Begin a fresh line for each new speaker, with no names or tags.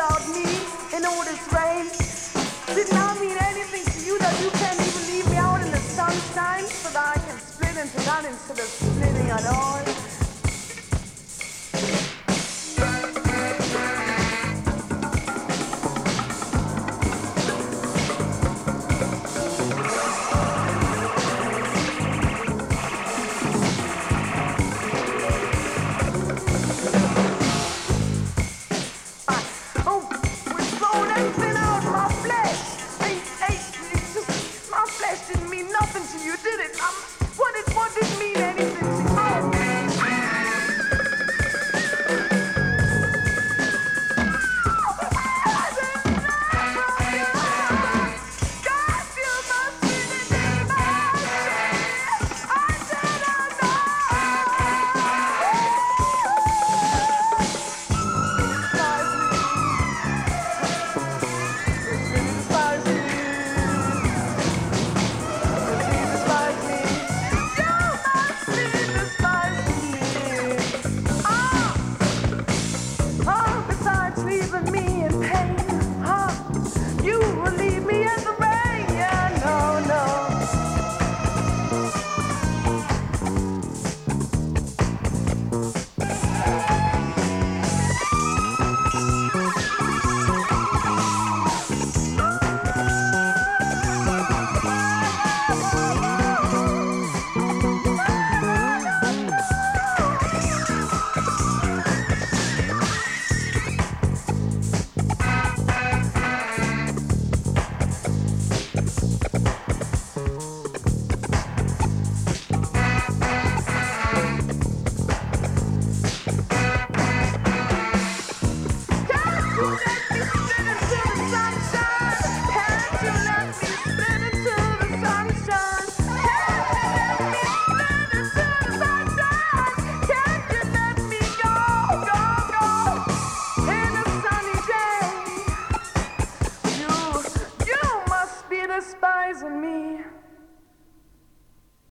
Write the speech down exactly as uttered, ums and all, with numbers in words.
without me in all this rain? Did not mean anything to you that you can't even leave me out in the sunshine so that I can split into that instead of splitting at all?